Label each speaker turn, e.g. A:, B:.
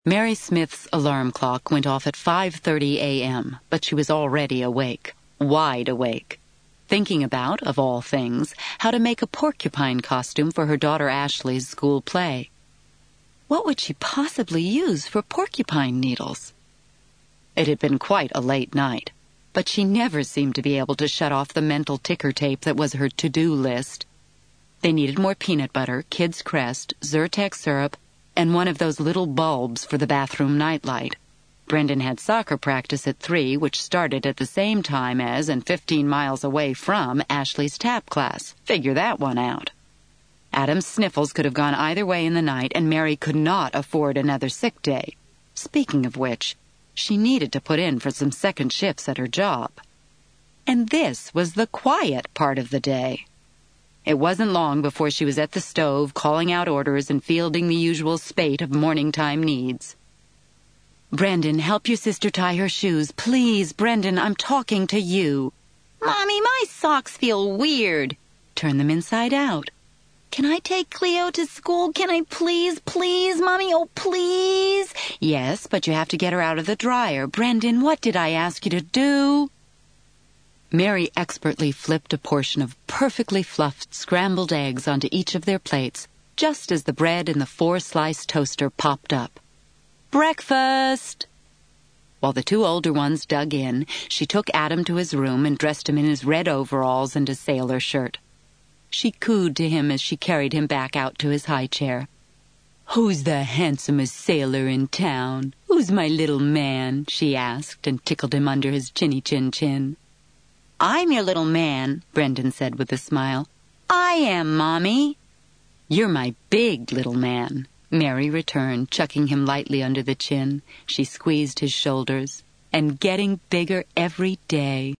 A: Mary Smith's alarm clock went off at 5:30 a.m., but she was already awake, wide awake, thinking about, of all things, how to make a porcupine costume for her daughter Ashley's school play. What would she possibly use for porcupine needles? It had been quite a late night, but she never seemed to be able to shut off the mental ticker tape that was her to-do list. They needed more peanut butter, Kids Crest, Zyrtec syrup, and one of those little bulbs for the bathroom nightlight. Brendan had soccer practice at 3, which started at the same time as and 15 miles away from Ashley's tap class. Figure that one out. Adam's sniffles could have gone either way in the night, and Mary could not afford another sick day. Speaking of which, she needed to put in for some second shifts at her job. And this was the quiet part of the day. It wasn't long before she was at the stove, calling out orders and fielding the usual spate of morning-time needs. "Brendan, help your sister tie her shoes. Please, Brendan, I'm talking to you." "Mommy, my socks feel weird." "Turn them inside out." "Can I take Cleo to school? Can I please, Mommy? Oh, please." "Yes, but you have to get her out of the dryer. Brendan, what did I ask you to do?" Mary expertly flipped a portion of perfectly fluffed scrambled eggs onto each of their plates, just as the bread in the 4-slice toaster popped up. "Breakfast!" While the 2 older ones dug in, she took Adam to his room and dressed him in his red overalls and a sailor shirt. She cooed to him as she carried him back out to his high chair. "Who's the handsomest sailor in town? Who's my little man?" she asked, and tickled him under his chinny-chin-chin. "I'm your little man," Brendan said with a smile. "I am, Mommy." "You're my big little man," Mary returned, chucking him lightly under the chin. She squeezed his shoulders. "And getting bigger every day."